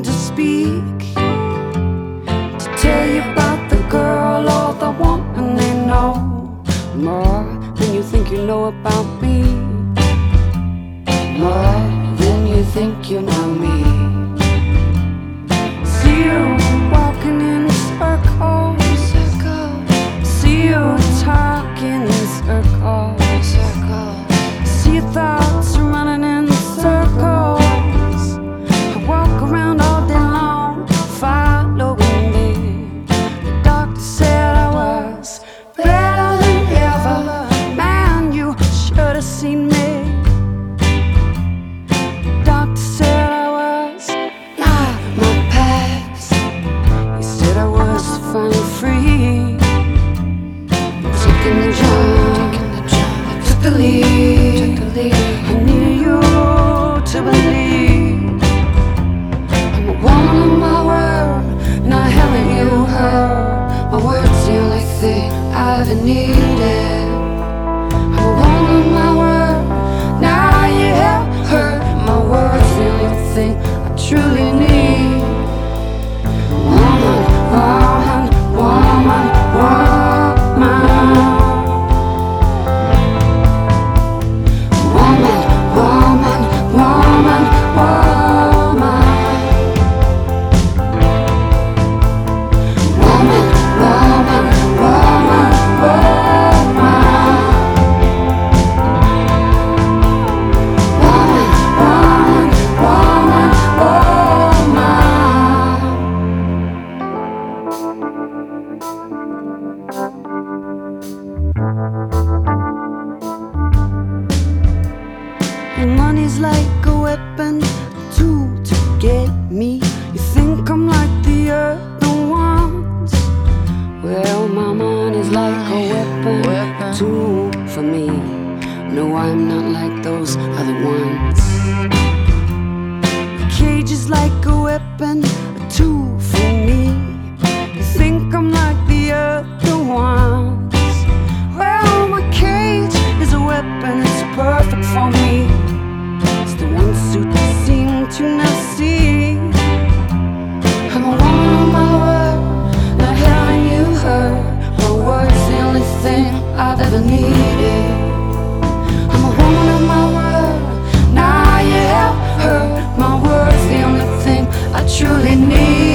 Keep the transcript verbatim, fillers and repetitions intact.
tongue to speak, to tell you about the girl all the want, and they know more than you think you know about me, more than you think you know me. See you walking in circles, see you talking in circles, see your thoughts running in circles. I walk around all day long, following me. The doctor said I was better than ever. Man, you should have seen me. The doctor said I was not my past. He said I was finally free. Taking the job, I took the lead. I need you to believe I'm a woman of my word, not having you hurt. My word's the only thing I've ever needed. I'm a woman of my word, now you have hurt. My word's the only thing I truly need. Woman, woman, woman, woman. Money's like a weapon, a tool to get me. You think I'm like the other ones? Well, my money's like a weapon, a tool for me. No, I'm not like those other ones. A cage is like a weapon, a tool for me. You think I'm like the other ones? Well, my cage is a weapon, it's perfect for me. It's the one suit you seem to not see. I'm a woman of my word, not having you hurt. My word's the only thing I've ever needed. I'm a woman of my word, now you have hurt. My word's the only thing I truly need.